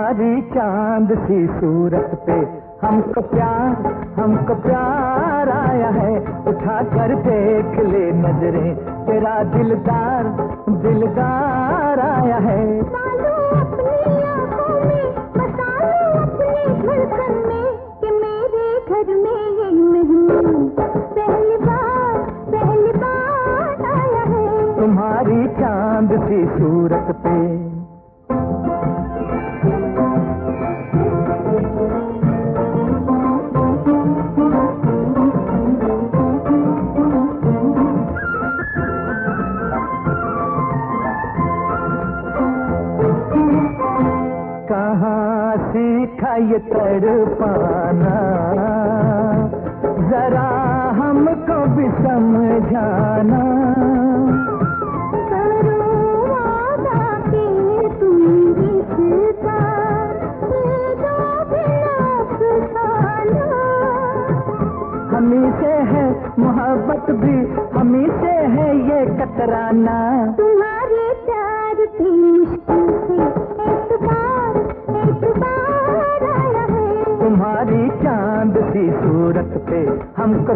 तुम्हारी चांद सी सूरत पे हमको प्यार आया है। उठा कर देख ले नजरें, तेरा दिलदार आया है। अपनी आंखों में बसा लो अपनी धड़कन में कि मेरे घर में ये मेहमान पहली बार आया है। तुम्हारी चांद सी सूरत पे कहाँ सीखा ये तड़पाना, जरा हमको भी समझाना। करो वादा कि तुम रिश्ता ये जो भी अफसाना। हमी से है मोहब्बत भी, हमी से है ये कतराना। तुम्हारे प्यार की मुश्किल से एक बार आया है। तुम्हारी चांद सी सूरत पे हमको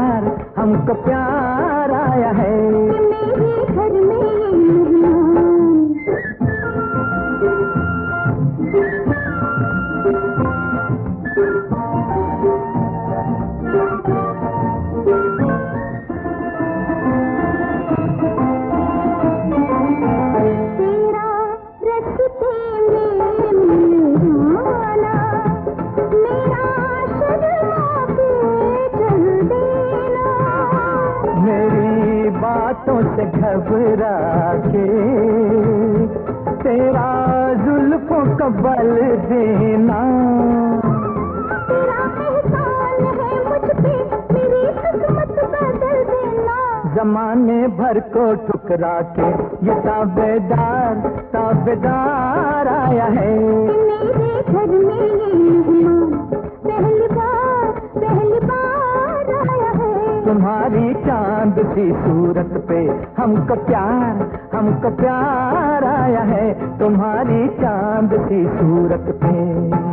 प्यार आया है। कि मेरे घर में ये मेहमान तेरा रस्ते में मिल जाना, मेरा शर्मा के चल देना। मेरी बातों से घबरा के तेरा जुल्फों का बल देना। तेरा एहसान है मुझ पे, मेरी किस्मत बदल देना। जमाने भर को ठुकरा के ये ताबेदार आया है। कि मेरे घर में ये मेहमान पहली बार आया है। तुम्हारी चांद सी सूरत पे हमको प्यार आया है। तुम्हारी चांद सी सूरत पे